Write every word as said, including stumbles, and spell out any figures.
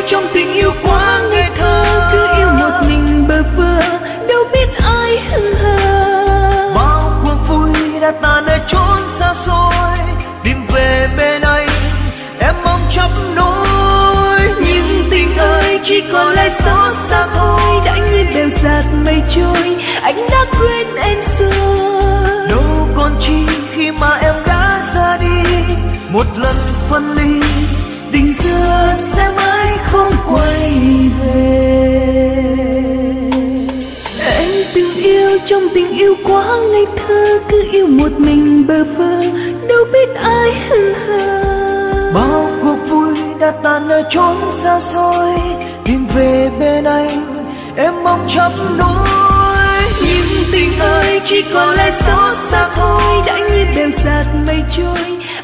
trong tình yêu quá ngây thơ, cứ yêu một mình bơ vơ, đâu biết ai hững hờ. Bao cuộc vui đã tan ở chốn xa xôi, tìm về bên anh em mong chấp nối. Nhưng tình ơi chỉ còn lại xót xa thôi, đã như đều dạt mây trôi, anh đã quên em rồi. Đâu còn chi khi mà em đã ra đi, một lần phân ly tình xưa sẽ mãi không quay về. Em từng yêu trong tình yêu quá ngây thơ, cứ yêu một mình bơ vơ, đâu biết ai hững hờ. Bao cuộc vui đã tan ở chốn xa xôi, tìm về bên anh em mong chấp nối. Nhưng tình ơi chỉ còn lại xót xa thôi, đã như đều dạt mây trôi,